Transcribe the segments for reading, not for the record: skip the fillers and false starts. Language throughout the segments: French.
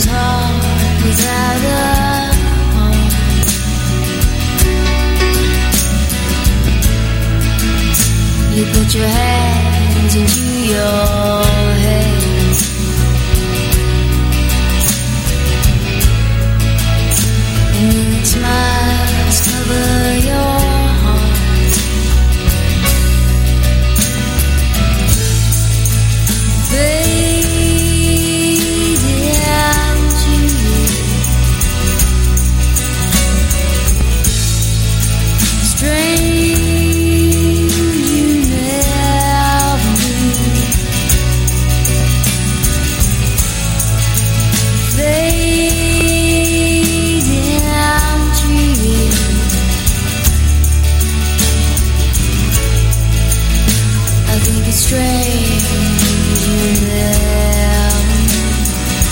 heart without a home. You put your hands into your head. And smiles cover your heart. Fade out to you. Strange you never knew. Fade out to you. I think it's strange you never knew.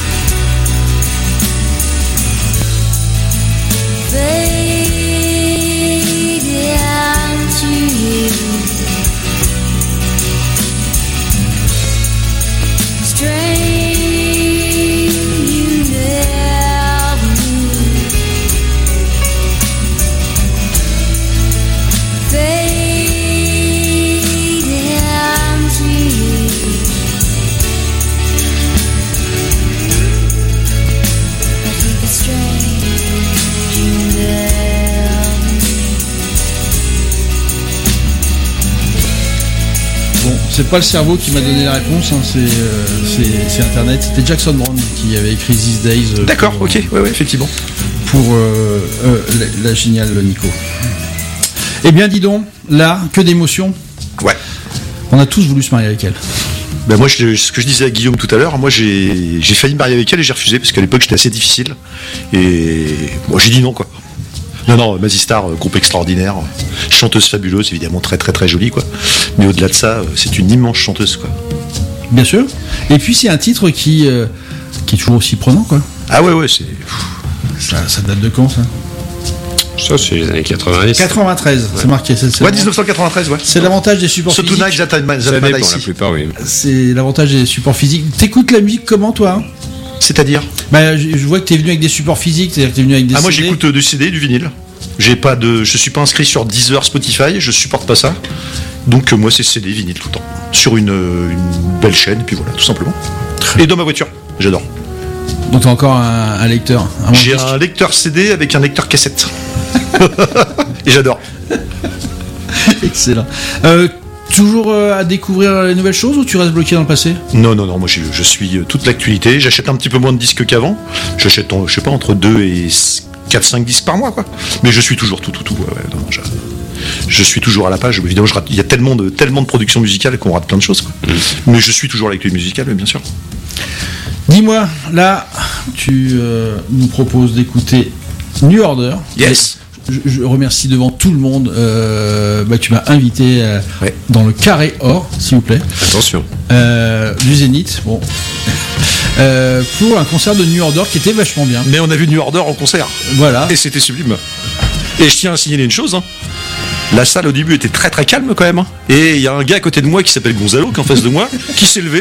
Fade out to you. Strange you never knew. Fade out to you. I think it's strange you never knew. Bon, c'est pas le cerveau qui m'a donné la réponse, hein, c'est Internet. C'était Jackson Browne qui avait écrit These Days. D'accord, ok, ouais, effectivement. Pour la géniale Nico. Eh bien, dis donc, là, que d'émotions. Ouais. On a tous voulu se marier avec elle. Ben moi, ce que je disais à Guillaume tout à l'heure, moi j'ai failli me marier avec elle et j'ai refusé parce qu'à l'époque j'étais assez difficile. Et moi j'ai dit non, quoi. Non, Mazzy Star, groupe extraordinaire, chanteuse fabuleuse, évidemment très très très jolie, quoi. Mais au-delà de ça, c'est une immense chanteuse, quoi. Bien sûr. Et puis c'est un titre qui est toujours aussi prenant, quoi. Ah ouais, c'est. Ça date de quand, ça? Ça, c'est les années 90. 93, c'est marqué. C'est Ouais, 1993, ouais. C'est l'avantage des supports So physiques. Tonight That I Ça Might dépend, la See. plupart, oui. C'est l'avantage des supports physiques. T'écoutes la musique comment, toi, hein? C'est-à-dire Bah, je vois que t'es venu avec des supports physiques, c'est-à-dire que t'es venu avec des Ah, moi CD. j'écoute du CD, du vinyle. Je suis pas inscrit sur Deezer, Spotify, je supporte pas ça. Donc moi c'est CD, vinyle tout le temps. Sur une belle chaîne, puis voilà, tout simplement. Et dans ma voiture, j'adore. Donc t'as encore un lecteur. J'ai un lecteur CD avec un lecteur cassette. Et j'adore. Excellent. Toujours à découvrir les nouvelles choses ou tu restes bloqué dans le passé? Non, moi je suis toute l'actualité. J'achète un petit peu moins de disques qu'avant. J'achète, je sais pas, entre 2 et 4-5 disques par mois, quoi. Mais je suis toujours tout. Ouais, non, je suis toujours à la page. Évidemment, il y a tellement de productions musicales qu'on rate plein de choses, quoi. Mais je suis toujours l'actualité musicale, bien sûr. Dis-moi, là, tu nous proposes d'écouter New Order. Yes. Je remercie devant tout le monde. Tu m'as invité Ouais. dans le Carré Or, s'il vous plaît, Attention. du Zénith. Bon. Pour un concert de New Order qui était vachement bien. Mais on a vu New Order en concert. Voilà. Et c'était sublime. Et je tiens à signaler une chose, hein. La salle au début était très très calme quand même, hein. Et il y a un gars à côté de moi qui s'appelle Gonzalo, qui est en face de moi, qui s'est levé.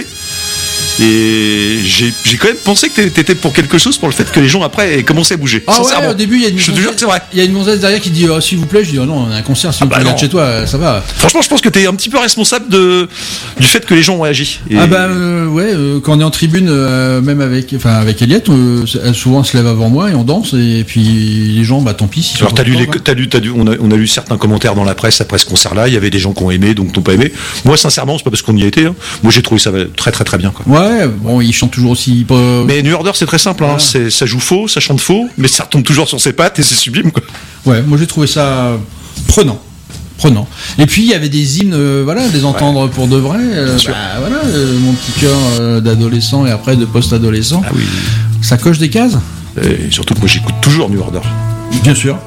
Et j'ai quand même pensé que t'étais pour quelque chose, pour le fait que les gens après aient commencé à bouger. Ah Sincèrement. ouais, au début, il y a une Je te jure que c'est vrai. Il y a une gonzesse derrière qui dit s'il vous plaît. Je dis non, on a un concert, si vous bah regardes non. chez toi, ça va. Franchement, je pense que t'es un petit peu responsable du fait que les gens ont réagi. Et- Quand on est en tribune, même avec Eliette, souvent on se lève avant moi et on danse, et puis les gens, tant pis. s'ils sont Alors on a lu certains commentaires dans la presse après ce concert-là. Il y avait des gens qui ont aimé, donc qui n'ont pas aimé. Moi, sincèrement, c'est pas parce qu'on y a été, hein. Moi, j'ai trouvé ça très très très bien, quoi. Ouais, bon, ils chantent toujours aussi. Mais New Order, c'est très simple, hein. Voilà. Ça joue faux, ça chante faux, mais ça retombe toujours sur ses pattes et c'est sublime, quoi. Ouais, moi j'ai trouvé ça prenant. Et puis il y avait des hymnes, les entendre pour de vrai. Mon petit cœur d'adolescent et après de post-adolescent. Ah oui. Ça coche des cases. Et surtout que moi, j'écoute toujours New Order. Bien sûr.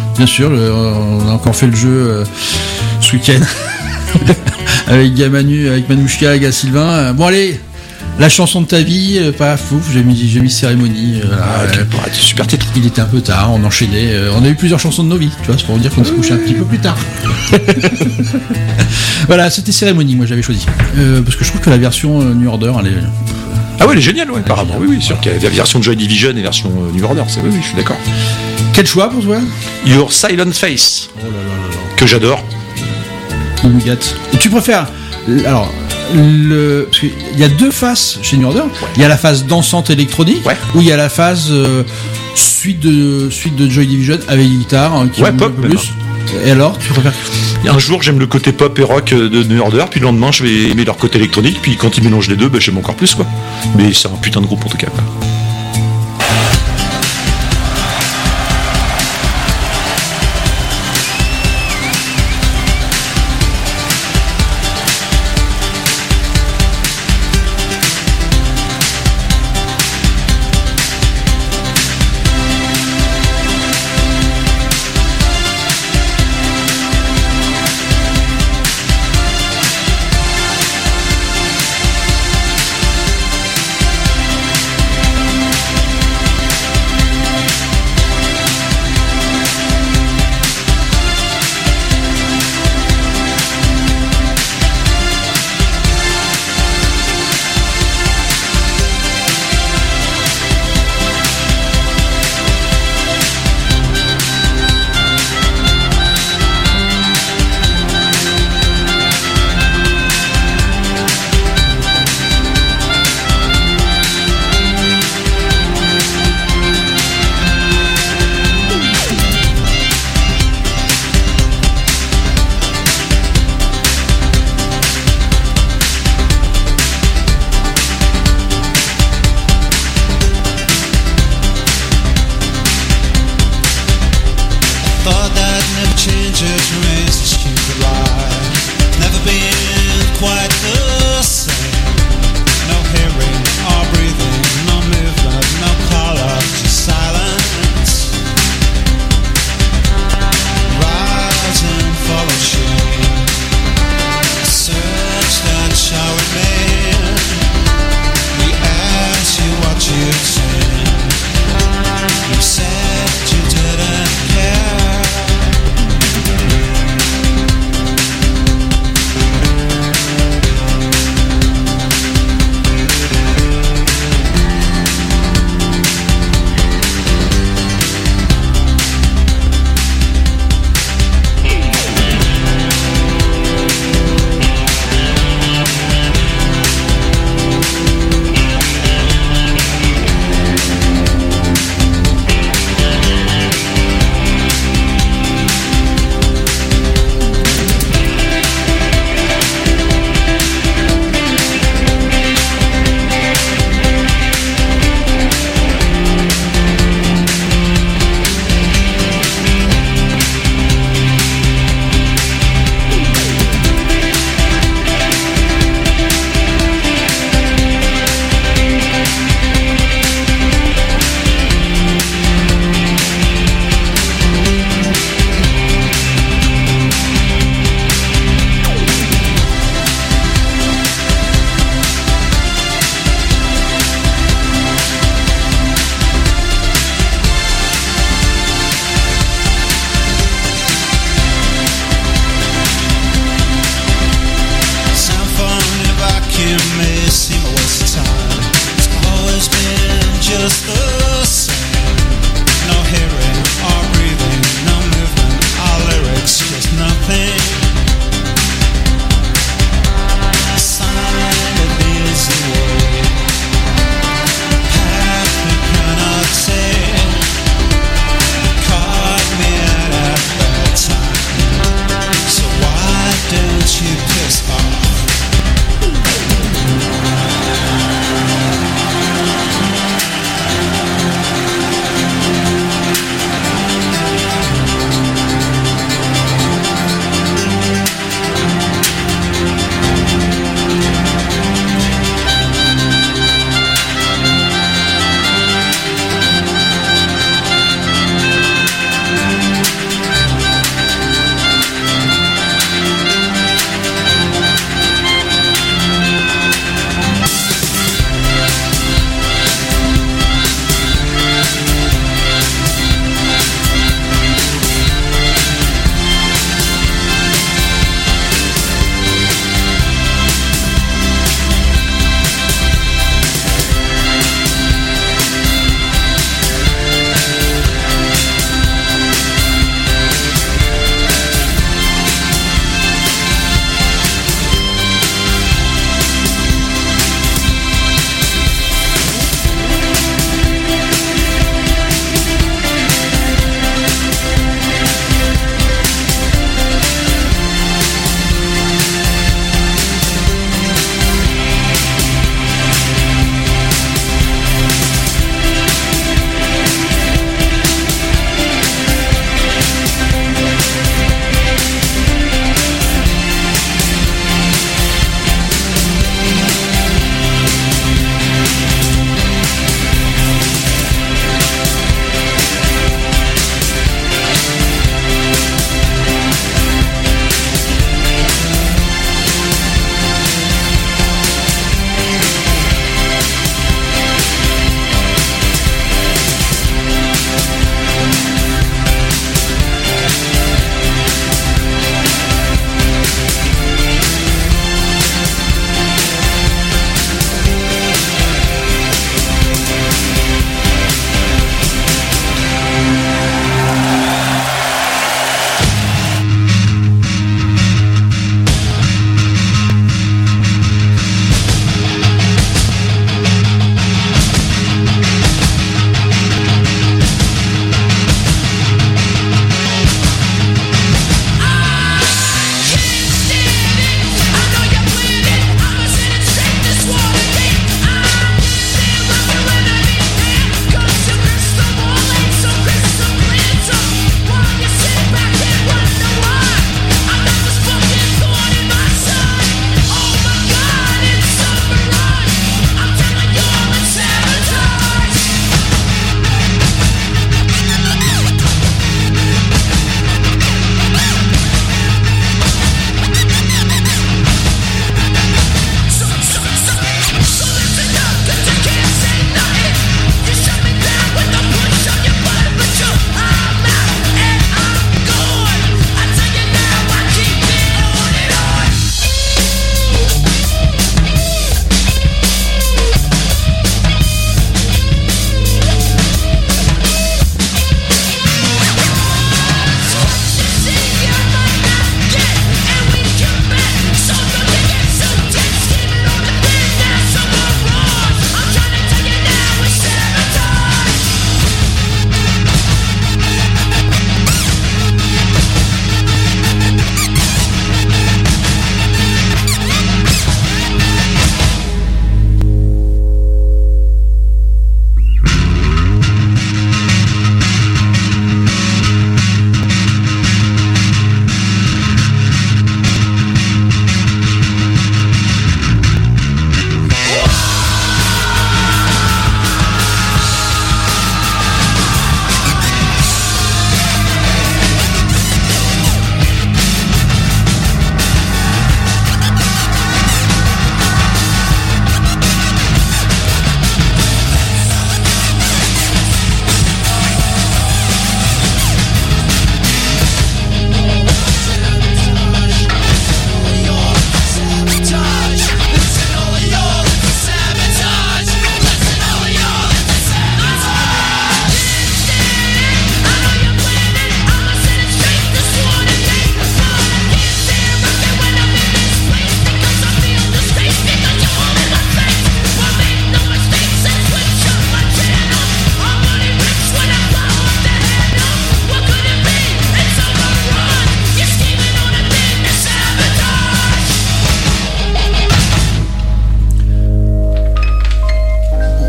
On a encore fait le jeu ce week-end avec Gamanu, avec Manouchka, avec Sylvain. Bon allez. La chanson de ta vie, pas fouf, j'ai mis Cérémonie. Super titre. Il était un peu tard, on enchaînait. On a eu plusieurs chansons de nos vies, tu vois, c'est pour vous dire qu'on se couchait un petit peu plus tard. Voilà, c'était Cérémonie, moi j'avais choisi. Parce que je trouve que la version New Order, Ah ouais, elle est géniale, ouais, apparemment. Oui, sûr qu'il y a la version Joy Division et version New Order. Oui, je suis d'accord. Quel choix pour toi? Your Silent Face. Oh là là là là. Que j'adore. Il me gâte. Et tu préfères alors parce qu'il y a deux faces chez New Order. Il y a la phase dansante électronique, où il y a la phase suite de Joy Division avec guitare qui pop un peu plus. Et alors, tu préfères? Un jour, j'aime le côté pop et rock de New Order, puis le lendemain, je vais aimer leur côté électronique, puis quand ils mélangent les deux, j'aime encore plus, quoi. Mais c'est un putain de groupe en tout cas, quoi.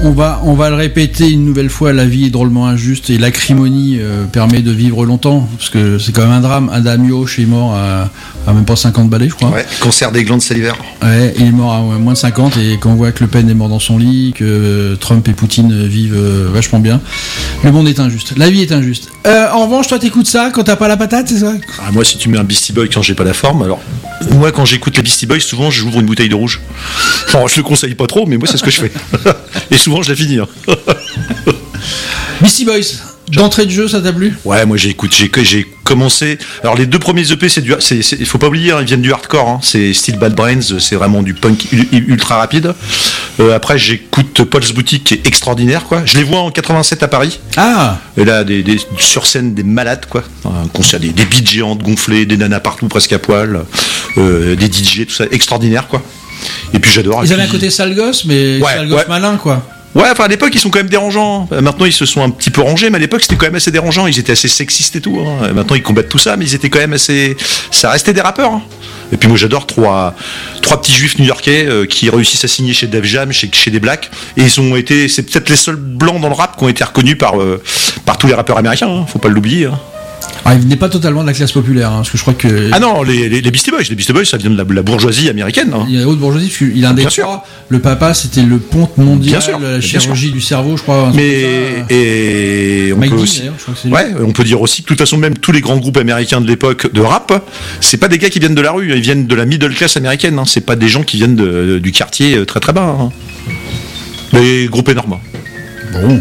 on va le répéter une nouvelle fois, la vie est drôlement injuste et l'acrimonie permet de vivre longtemps, parce que c'est quand même un drame. Adam Yosh est mort à même pas 50 balais, je crois. Ouais, cancer des glandes salivaires. Ouais, il est mort à moins de 50, et quand on voit que Le Pen est mort dans son lit, que Trump et Poutine vivent vachement bien, le monde est injuste. La vie est injuste. En revanche, toi t'écoutes ça quand t'as pas la patate, c'est ça? Ah, moi, si tu mets un Beastie Boy quand j'ai pas la forme, alors moi quand j'écoute les Beastie Boys, souvent j'ouvre une bouteille de rouge. Bon, je le conseille pas trop, mais moi c'est ce que je fais. Et souvent je la finis. Hein. Beastie Boys, d'entrée de jeu, ça t'a plu? Ouais, moi j'ai commencé. Alors les deux premiers EP, il faut pas oublier, hein, ils viennent du hardcore. Hein. C'est Still Bad Brains, c'est vraiment du punk ultra rapide. Après j'écoute Paul's Boutique, qui est extraordinaire, quoi. Je les vois en 87 à Paris. Ah. Et là, sur scène, des malades, quoi. Un concert, des beats géantes gonflées, des nanas partout, presque à poil, des DJ, tout ça, extraordinaire, quoi. Et puis j'adore. Ils avaient un côté sale gosse, mais sale gosse malin, quoi. Ouais, enfin à l'époque ils sont quand même dérangeants. Maintenant ils se sont un petit peu rangés, mais à l'époque c'était quand même assez dérangeant. Ils étaient assez sexistes et tout. Hein. Maintenant ils combattent tout ça, mais ils étaient quand même assez. Ça restait des rappeurs. Hein. Et puis moi j'adore trois petits juifs new-yorkais qui réussissent à signer chez Def Jam, chez des Blacks. Et c'est peut-être les seuls blancs dans le rap qui ont été reconnus par tous les rappeurs américains. Hein. Faut pas l'oublier. Hein. Ah, il n'est pas totalement de la classe populaire, hein, parce que je crois que... Ah non, les Beastie Boys, ça vient de la bourgeoisie américaine. Hein. Il y a haute bourgeoisie, parce qu'il a un des trois. Le papa, c'était le ponte mondial, la chirurgie du cerveau, je crois. Mais et on peut aussi, je crois que c'est lui. Ouais, on peut dire aussi que de toute façon, même tous les grands groupes américains de l'époque de rap, c'est pas des gars qui viennent de la rue, ils viennent de la middle class américaine. Hein. C'est pas des gens qui viennent du quartier très très bas. Hein. Les groupes énormes. Bon.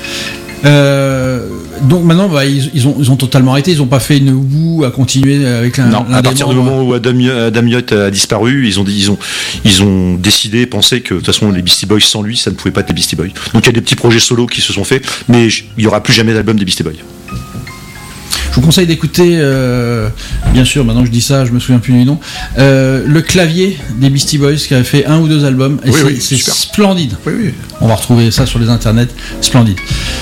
Donc maintenant, ils ont totalement arrêté. Ils n'ont pas fait une boue à continuer avec l'un. Non, à partir du moment où Adam Yacht a disparu, ils ont décidé, pensé que de toute façon les Beastie Boys sans lui, ça ne pouvait pas être les Beastie Boys. Donc il y a des petits projets solos qui se sont faits, mais il n'y aura plus jamais d'album des Beastie Boys. Je vous conseille d'écouter, bien sûr, maintenant que je dis ça, je me souviens plus du nom, le clavier des Beastie Boys qui a fait 1 ou 2 albums, et c'est super. Splendide. Oui. On va retrouver ça sur les internets, splendide.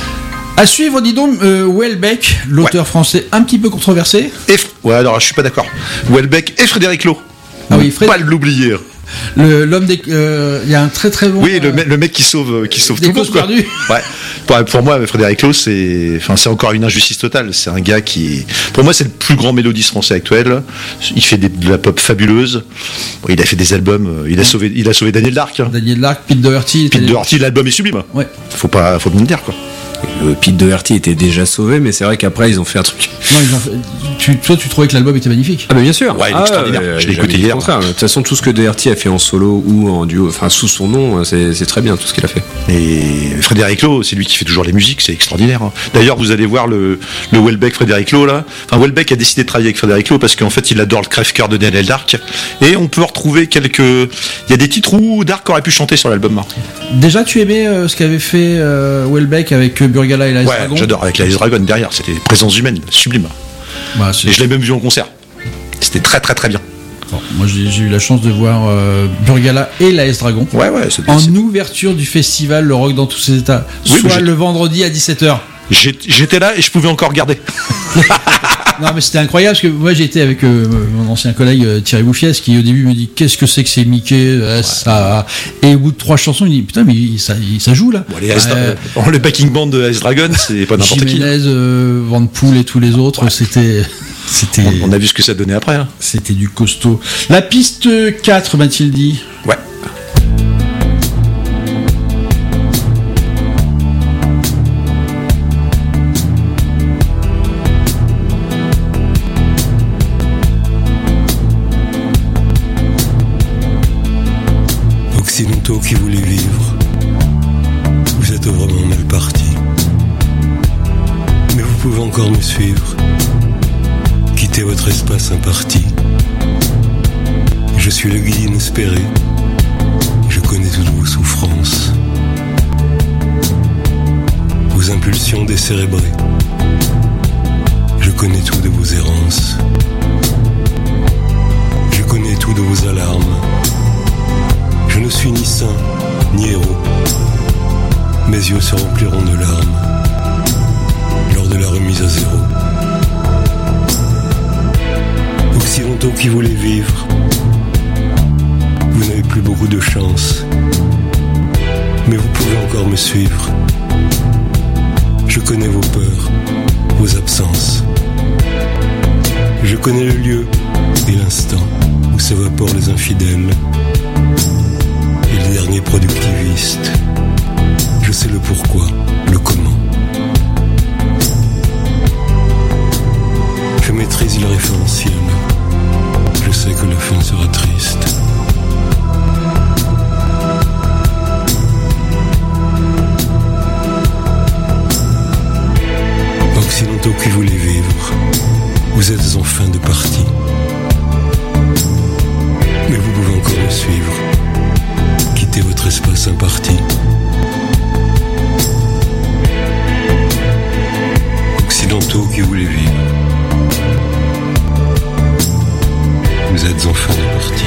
À suivre, dis donc, Houellebecq, l'auteur français un petit peu controversé. Ouais, alors je suis pas d'accord. Houellebecq et Frédéric Loh. Ah oui, pas l'oublier. L'homme des, il y a un très très bon. Oui, le mec qui sauve tout le monde, quoi. Perdues. Ouais. Pour moi, Frédéric Loh, c'est encore une injustice totale. C'est un gars qui, pour moi, c'est le plus grand mélodiste français actuel. Il fait de la pop fabuleuse. Bon, il a fait des albums. Il a sauvé Daniel Dark. Hein. Daniel Dark, Pete Doherty. L'album est sublime. Ouais. Faut me dire, quoi. Pete Doherty était déjà sauvé, mais c'est vrai qu'après ils ont fait un truc. Non, toi tu trouvais que l'album était magnifique? Ah, mais bien sûr. Ouais, il est extraordinaire. Je l'ai écouté hier. De toute façon, tout ce que Doherty a fait en solo ou en duo, enfin sous son nom, c'est très bien tout ce qu'il a fait. Et Frédéric Loh, c'est lui qui fait toujours les musiques, c'est extraordinaire. Hein. D'ailleurs, vous allez voir le Houellebecq Frédéric Loh là. Enfin, Houellebecq a décidé de travailler avec Frédéric Loh parce qu'en fait, il adore le crève-cœur de Daniel Dark. Et on peut retrouver il y a des titres où Dark aurait pu chanter sur l'album. Hein. Déjà, tu aimais ce qu'avait fait Houellebecq avec Burgala et la Dragon? J'adore, avec la Dragon derrière, c'était présence humaine, sublime. Et je l'ai même vu en concert. C'était très très très bien. Bon, moi j'ai eu la chance de voir Burgala et la Dragon en ouverture du festival Le Rock dans tous ses états, soit le vendredi à 17h. J'étais là et je pouvais encore regarder. Non mais c'était incroyable parce que moi j'ai été avec mon ancien collègue Thierry Bouffiès qui au début me dit qu'est-ce que c'est que ces Mickey ça... Et au bout de 3 chansons il dit putain mais ça joue là. Bon, le backing band de Ice Dragon c'est pas n'importe qui. Jiménez, Van Poel et tous les autres c'était... On a vu ce que ça donnait après. Hein. C'était du costaud. La piste 4 m'a-t-il dit. Ouais. Occidentaux qui voulaient vivre, vous êtes vraiment mal partis. Mais vous pouvez encore me suivre, quittez votre espace imparti. Je suis le guide inespéré, je connais toutes vos souffrances, vos impulsions décérébrées. Je connais tout de vos errances, je connais tout de vos alarmes. Je ne suis ni saint, ni héros. Mes yeux se rempliront de larmes lors de la remise à zéro. Occidentaux qui voulaient vivre, vous n'avez plus beaucoup de chance, mais vous pouvez encore me suivre. peurs, vos absences. Je connais le lieu et l'instant où s'évaporent les infidèles et les derniers productivistes. Je sais le pourquoi, le comment. Je maîtrise le référentiel. Je sais que la fin sera triste. Occidentaux qui voulaient vivre, vous êtes en fin de partie. Mais vous pouvez encore me suivre. Quittez votre espace imparti. Occidentaux qui voulaient vivre, vous êtes en fin de partie.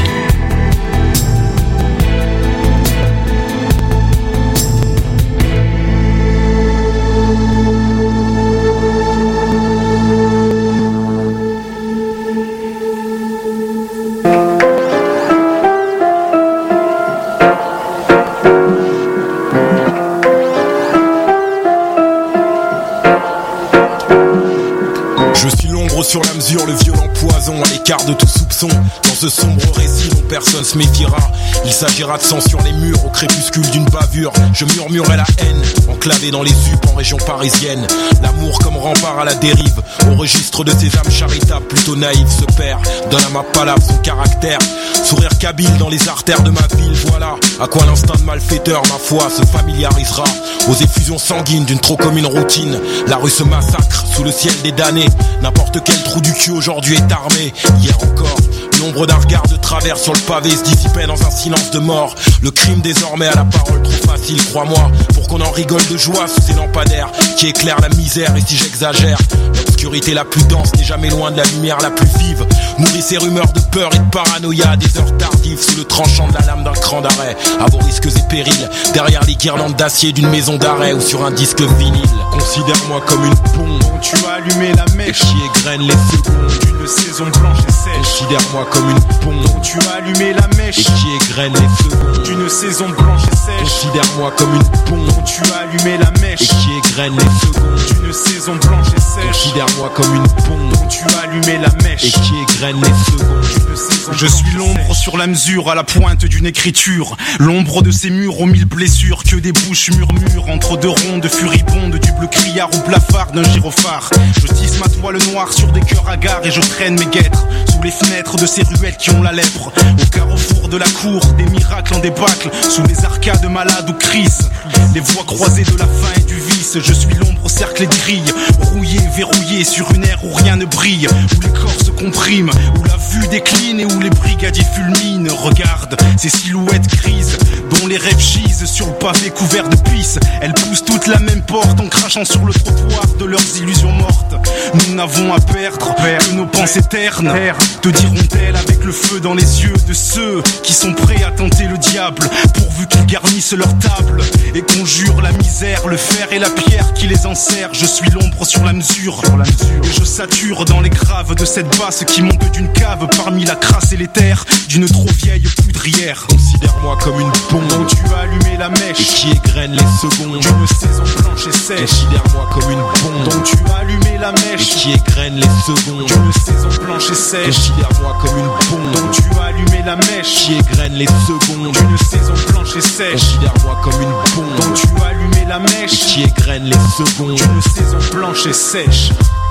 Sur la mesure, le violent poison à l'écart de tout soupçon. Dans ce sombre récit dont personne se méfiera, il s'agira de sang sur les murs au crépuscule d'une bavure. Je murmurais la haine, enclavé dans les UP en région parisienne. L'amour comme rempart à la dérive, au registre de ces âmes charitables plutôt naïves se perd. Donne à ma palabre son caractère, sourire kabyle dans les artères de ma ville. Voilà à quoi l'instinct de malfaiteur, ma foi, se familiarisera. Aux effusions sanguines d'une trop commune routine, la rue se massacre sous le ciel des damnés. N'importe quel trou du cul aujourd'hui est armé. Hier encore, l'ombre d'un regard de travers sur le pavé se dissipait dans un silence de mort. Le crime désormais à la parole trop facile, crois-moi, pour qu'on en rigole de joie sous ces lampadaires qui éclairent la misère. Et si j'exagère, l'obscurité la plus dense n'est jamais loin de la lumière la plus vive. Nourrit ces rumeurs de peur et de paranoïa à des heures tardives sous le tranchant de la lame d'un cran d'arrêt. À vos risques et périls, derrière les guirlandes d'acier d'une maison d'arrêt ou sur un disque vinyle. Considère-moi comme une pompe dont tu as allumé la mèche et qui égrène les secondes d'une saison blanche et sèche. Considère-moi comme une pompe dont tu as allumé la mèche et qui égrène les secondes d'une saison blanche et sèche. Considère-moi comme une pompe dont tu as allumé la mèche et qui égrène les secondes d'une saison blanche et sèche. Considère-moi comme une pompe dont tu as allumé la mèche et qui égrène les secondes d'une saison. Je suis l'ombre sur la mesure à la pointe d'une écriture, l'ombre de ces murs aux mille blessures, que des bouches murmurent entre deux rondes furibondes du bleu criard ou blafard d'un gyrophare. Je tisse ma toile noire sur des cœurs hagards et je traîne mes guêtres sous les fenêtres de ces ruelles qui ont la lèpre. Au carrefour de la cour, des miracles en débâcle, sous les arcades malades ou crises, les voies croisées de la faim et du vice. Je suis l'ombre cerclée de grilles, rouillée, verrouillée sur une ère où rien ne brille, où les corps se compriment, où la vue décline et où les brigadiers fulminent. Regarde ces silhouettes grises dont les rêves gisent sur le pavé couvert de pisse. Elles poussent toutes la même porte en crachant sur le trottoir de leurs illusions mortes. Nous n'avons à perdre que nos pensées ternes, te diront-elles avec le feu dans les yeux de ceux qui sont prêts à tenter le diable, pourvu qu'ils garnissent leur table et conjurent la misère, le fer et la pierre qui les enserrent. Je suis l'ombre sur la mesure, et je sature dans les graves de cette basse qui monte d'une cave parmi la crasse et les terres d'une trop vieille poudrière. Considère-moi comme une bombe dont tu as allumé la mèche et qui égrène les secondes d'une saison blanche et sèche. Considère-moi comme une bombe dont tu as allumé la mèche et qui égrène les secondes d'une saison blanche et sèche. Considère-moi comme une bombe dont tu as allumé la mèche qui égrène les secondes d'une saison blanche et sèche. Considère-moi comme une bombe dont tu as allumé la mèche et qui égrène les secondes d'une saison blanche et sèche.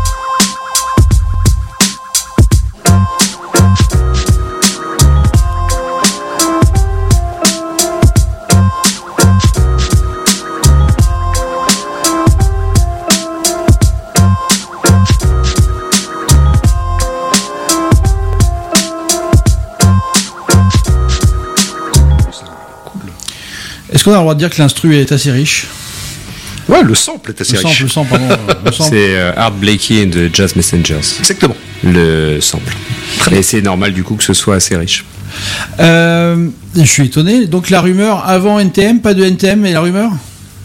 Est-ce qu'on a le droit de dire que l'instru est assez riche? Ouais, le sample est assez riche. Le sample. C'est Art Blakey de Jazz Messengers. Exactement. Le sample. Et c'est normal du coup que ce soit assez riche. Je suis étonné. Donc la rumeur avant NTM, pas de NTM et la rumeur?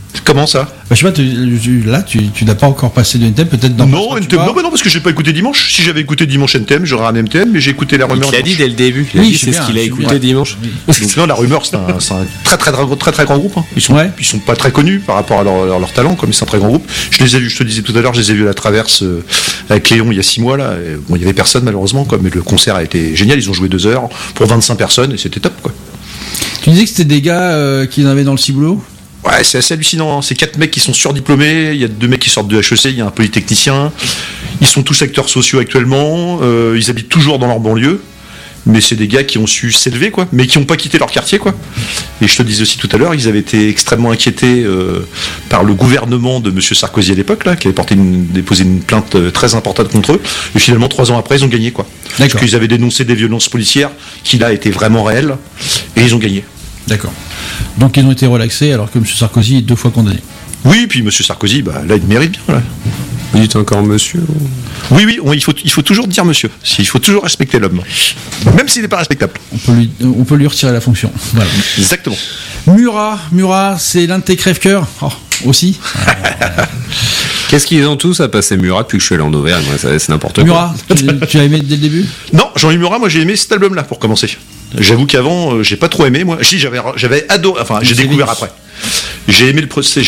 Comment ça? Bah, je sais pas, là, tu n'as pas encore passé de NTM, peut-être dans Non, NTM, non, parce que j'ai pas écouté dimanche. Si j'avais écouté dimanche NTM, j'aurais un NTM, mais j'ai écouté la rumeur. Il a dit dès le début. Il a Oui, dit c'est c'est bien, ce qu'il a c'est écouté bien. dimanche. Donc non, la rumeur, c'est un très grand groupe. Hein. Ils sont pas très connus par rapport à leur talent, comme c'est un très grand groupe. Je les ai vus, je te disais tout à l'heure, je les ai vus à la Traverse avec Léon il y a 6 mois là. Et, bon, il y avait personne malheureusement, quoi, mais le concert a été génial. Ils ont joué 2 heures pour 25 personnes et c'était top, quoi. Tu disais que c'était des gars qui en avaient dans le ciboulot? Ouais, c'est assez hallucinant. Hein. C'est 4 mecs qui sont surdiplômés. Il y a 2 mecs qui sortent de HEC. Il y a un polytechnicien. Ils sont tous acteurs sociaux actuellement. Ils habitent toujours dans leur banlieue. Mais c'est des gars qui ont su s'élever, quoi. Mais qui n'ont pas quitté leur quartier, quoi. Et je te disais aussi tout à l'heure, ils avaient été extrêmement inquiétés par le gouvernement de Monsieur Sarkozy à l'époque, là, qui avait déposé une plainte très importante contre eux. Et finalement, 3 ans après, ils ont gagné, quoi. Parce qu'ils avaient dénoncé des violences policières qui là étaient vraiment réelles. Et ils ont gagné. D'accord. Donc ils ont été relaxés alors que M. Sarkozy est 2 fois condamné. Oui, puis M. Sarkozy, bah, là, il mérite bien. Là. Vous dites encore monsieur? Oui, il faut toujours dire monsieur. Il faut toujours respecter l'homme. Même s'il n'est pas respectable. On peut lui retirer la fonction. Voilà. Exactement. Murat, c'est l'un de tes crève-cœurs aussi. Qu'est-ce qu'ils ont tous à passer Murat depuis que je suis allé en Auvergne? C'est n'importe quoi. Murat, tu as aimé dès le début? Non, Jean-Louis Murat, moi j'ai aimé cet album-là pour commencer. J'avoue qu'avant, j'ai pas trop aimé, moi. Si, j'avais adoré, enfin, j'ai découvert après. J'ai